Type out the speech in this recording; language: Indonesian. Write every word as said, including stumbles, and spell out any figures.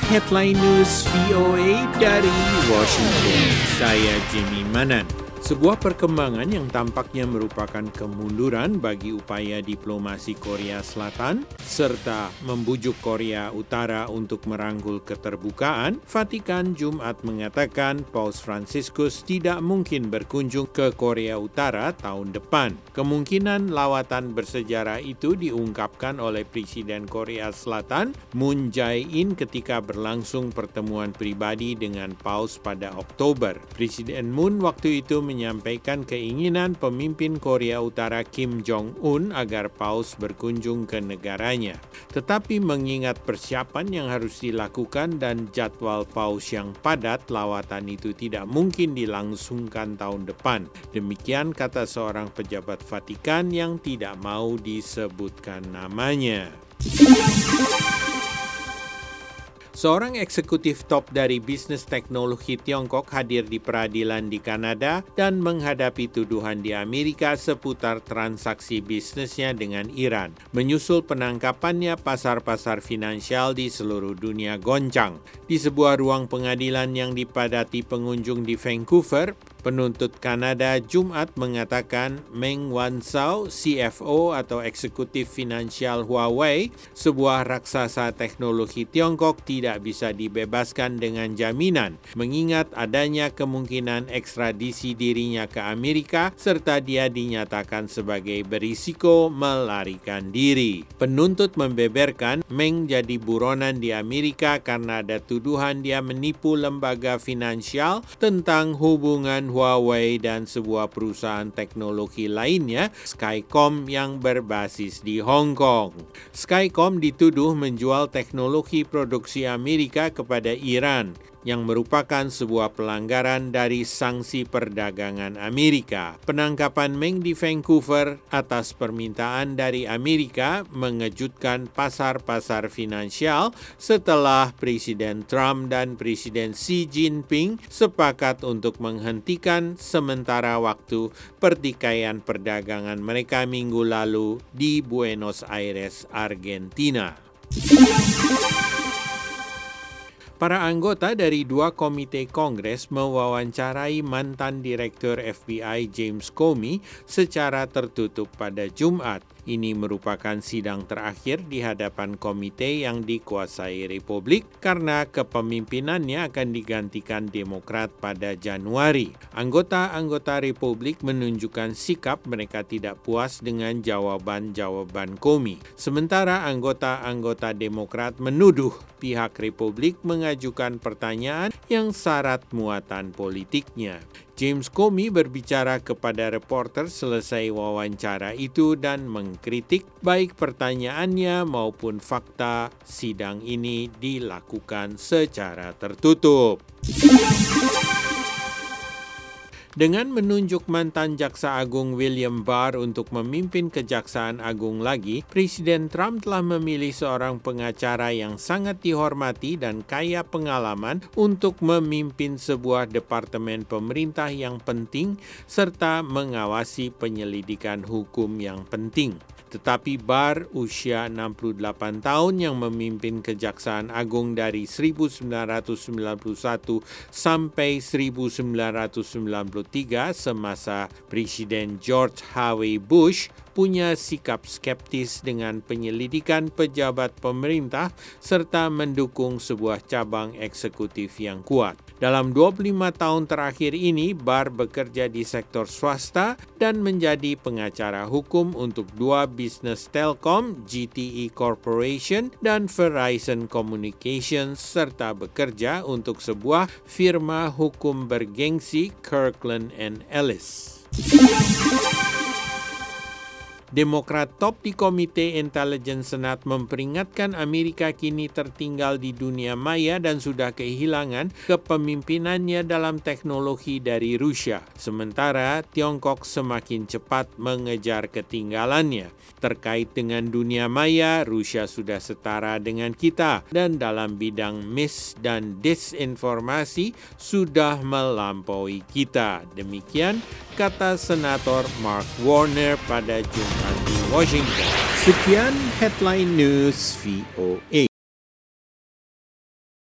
Headline News V O A dari Washington. Saya Jimmy Manan. Sebuah perkembangan yang tampaknya merupakan kemunduran bagi upaya diplomasi Korea Selatan serta membujuk Korea Utara untuk merangkul keterbukaan, Vatikan Jumat mengatakan Paus Fransiskus tidak mungkin berkunjung ke Korea Utara tahun depan. Kemungkinan lawatan bersejarah itu diungkapkan oleh Presiden Korea Selatan Moon Jae-in ketika berlangsung pertemuan pribadi dengan Paus pada Oktober. Presiden Moon waktu itu menyampaikan keinginan pemimpin Korea Utara Kim Jong-un agar Paus berkunjung ke negaranya. Tetapi mengingat persiapan yang harus dilakukan dan jadwal Paus yang padat, lawatan itu tidak mungkin dilangsungkan tahun depan. Demikian kata seorang pejabat Vatikan yang tidak mau disebutkan namanya. Seorang eksekutif top dari bisnis teknologi Tiongkok hadir di peradilan di Kanada dan menghadapi tuduhan di Amerika seputar transaksi bisnisnya dengan Iran. Menyusul penangkapannya, pasar-pasar finansial di seluruh dunia goncang. Di sebuah ruang pengadilan yang dipadati pengunjung di Vancouver, penuntut Kanada Jumat mengatakan Meng Wanzhou, C F O atau eksekutif finansial Huawei, sebuah raksasa teknologi Tiongkok, tidak bisa dibebaskan dengan jaminan, mengingat adanya kemungkinan ekstradisi dirinya ke Amerika serta dia dinyatakan sebagai berisiko melarikan diri. Penuntut membeberkan Meng jadi buronan di Amerika karena ada tuduhan dia menipu lembaga finansial tentang hubungan Huawei dan sebuah perusahaan teknologi lainnya, Skycom, yang berbasis di Hong Kong. Skycom dituduh menjual teknologi produksi Amerika kepada Iran, yang merupakan sebuah pelanggaran dari sanksi perdagangan Amerika. Penangkapan Meng di Vancouver atas permintaan dari Amerika mengejutkan pasar-pasar finansial setelah Presiden Trump dan Presiden Xi Jinping sepakat untuk menghentikan sementara waktu pertikaian perdagangan mereka minggu lalu di Buenos Aires, Argentina. Para anggota dari dua komite Kongres mewawancarai mantan Direktur F B I James Comey secara tertutup pada Jumat. Ini merupakan sidang terakhir di hadapan komite yang dikuasai Republik karena kepemimpinannya akan digantikan Demokrat pada Januari. Anggota-anggota Republik menunjukkan sikap mereka tidak puas dengan jawaban-jawaban Comey. Sementara anggota-anggota Demokrat menuduh pihak Republik mengajukan pertanyaan yang syarat muatan politiknya. James Comey berbicara kepada reporter selesai wawancara itu dan mengkritik baik pertanyaannya maupun fakta sidang ini dilakukan secara tertutup. Dengan menunjuk mantan Jaksa Agung William Barr untuk memimpin Kejaksaan Agung lagi, Presiden Trump telah memilih seorang pengacara yang sangat dihormati dan kaya pengalaman untuk memimpin sebuah departemen pemerintah yang penting serta mengawasi penyelidikan hukum yang penting. Tetapi Barr, usia enam puluh delapan tahun, yang memimpin Kejaksaan Agung dari seribu sembilan ratus sembilan puluh satu sampai seribu sembilan ratus sembilan puluh tiga semasa Presiden George H W Bush, punya sikap skeptis dengan penyelidikan pejabat pemerintah serta mendukung sebuah cabang eksekutif yang kuat. Dalam dua puluh lima tahun terakhir ini, Barr bekerja di sektor swasta dan menjadi pengacara hukum untuk dua bisnis telkom, G T E Corporation dan Verizon Communications, serta bekerja untuk sebuah firma hukum bergengsi, Kirkland and Ellis. Demokrat top di Komite Intelijen Senat memperingatkan Amerika kini tertinggal di dunia maya dan sudah kehilangan kepemimpinannya dalam teknologi dari Rusia. Sementara Tiongkok semakin cepat mengejar ketinggalannya. Terkait dengan dunia maya, Rusia sudah setara dengan kita dan dalam bidang mis dan disinformasi sudah melampaui kita. Demikian kata Senator Mark Warner pada Jumat di Washington. Sekian Headline News V O A.